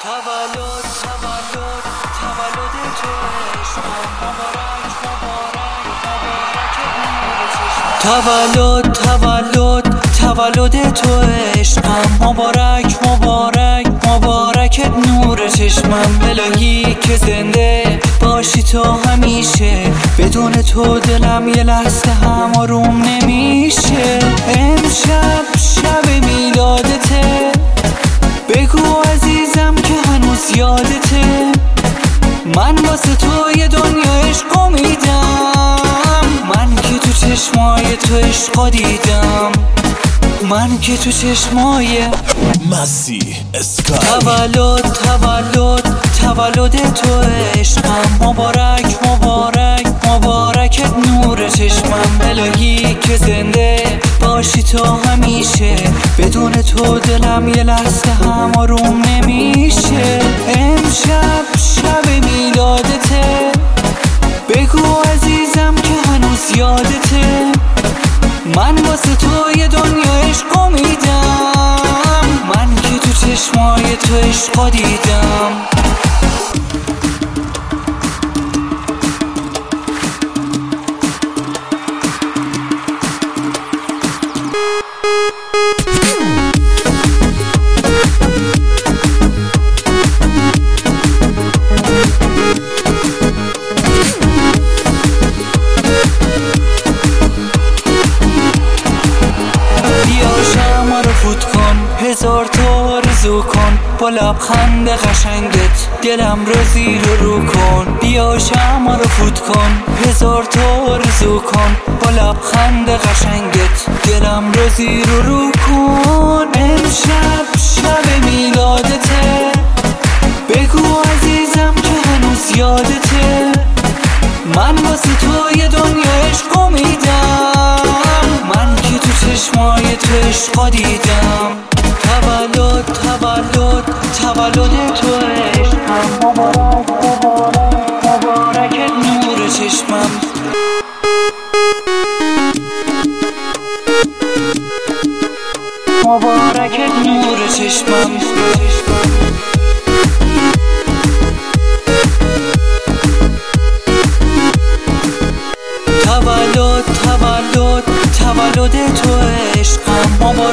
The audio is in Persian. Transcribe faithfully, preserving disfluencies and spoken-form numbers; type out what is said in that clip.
تولد تولد تولد تو عشقم، مبارک مبارک مبارک نور چشمم. تولد تولد تولد تو عشقم، مبارک مبارک مبارک نور چشمم. الهی که زنده باشی تو همیشه، بدون تو دلم یه لحظه هم آروم نمیشه. امشب شب میلادته، بگو عزیزم که هنوز یادته. من واسه تو یه دنیا عشقو میدم، من که تو چشمای تو عشقو دیدم، من که تو چشمای مسی اسکای. تولد تولد تولد تو عشقم، مبارک مبارک مبارک نور چشمم. الهی که زنده باشی تو همیشه، بدون تو دلم یه لحظه هم آروم نمیشه. امشب شب میلادته، بگو عزیزم که هنوز یادته. من واسه تو یه دنیا عشقو میدم، من که تو چشمای تو عشقو دیدم. هزار تا آرزو کن با لبخند قشنگت، دلم رو زیر و رو کن. بیا شمع رو فوت کن، هزار تا آرزو کن با لبخند قشنگت، دلم رو زیر و رو کن. امشب شب میلادته، بگو عزیزم که هنوز یادته. من واسه تو یه دنیا عشقو میدم، من که تو چشمای تو عشقو دیدم. تولد تولد تولد تو عشقم، مبارک مبارک مبارک نور چشمم. مبارک نور چشمم. تولد تولد تولد تو عشقم، مبارک